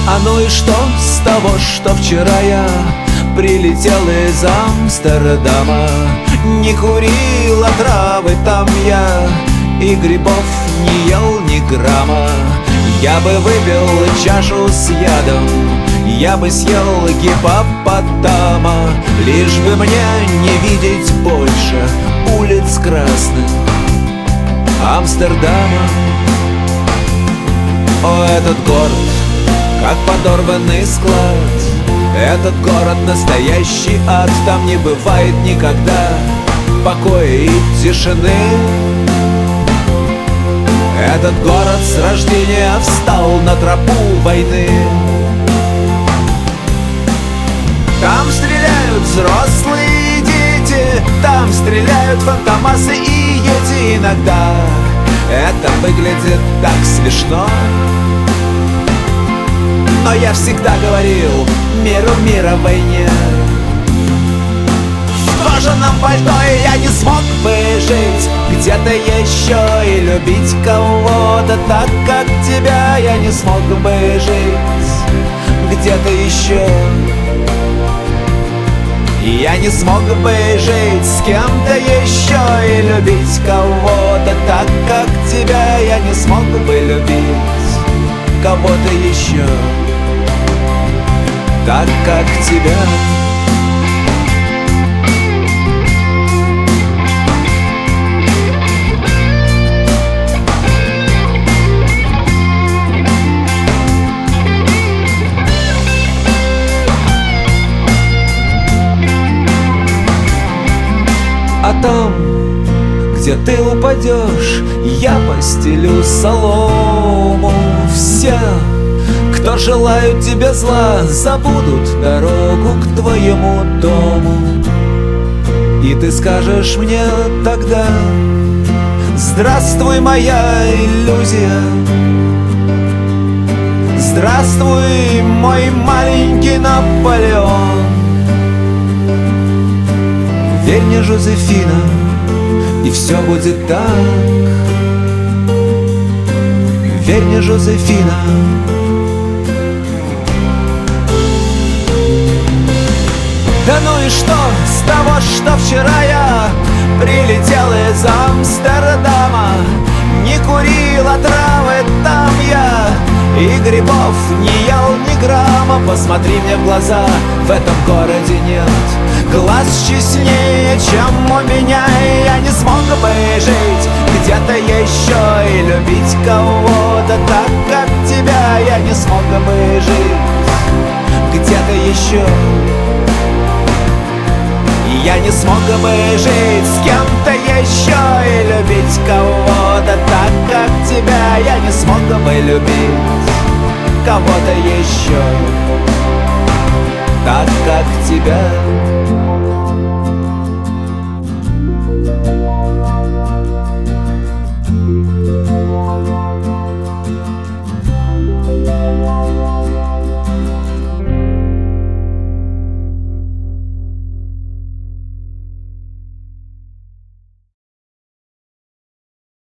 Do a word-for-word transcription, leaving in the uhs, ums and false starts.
А ну и что с того, что вчера я прилетел из Амстердама? Не курил, а травы там я и грибов не ел ни грамма. Я бы выпил чашу с ядом, я бы съел гиппопотама, лишь бы мне не видеть больше улиц красных Амстердама. О, этот город, как подорванный склад, этот город настоящий ад. Там не бывает никогда покоя и тишины. Этот город с рождения встал на тропу войны. Там стреляют взрослые дети, там стреляют фантомасы и ети. Иногда это выглядит так смешно, но я всегда говорил: миру мира войне. В кожаном пальто и я не смог бы жить где-то еще и любить кого-то так, как тебя. Я не смог бы жить где-то еще. И я не смог бы жить с кем-то еще и любить кого-то так, как тебя. Я не смог бы любить кого-то еще так, как тебя. А там, где ты упадешь, я постелю солому. Все, кто желают тебе зла, забудут дорогу к твоему дому. И ты скажешь мне тогда: здравствуй, моя иллюзия, здравствуй, мой маленький Наполеон. Верь мне, Жозефина, и все будет так. Верь мне, Жозефина. Да ну и что с того, что вчера я прилетел из Амстердама? Не курил, а травы там я и грибов не ел ни грамма. Посмотри мне в глаза, в этом городе нет глаз честнее, чем у меня. И я не смог бы жить где-то еще и любить кого-то так, как тебя. Я не смог бы жить где-то еще. И я не смог бы жить с кем-то еще и любить кого-то так, как тебя. Я не смог бы любить кого-то еще так, как тебя.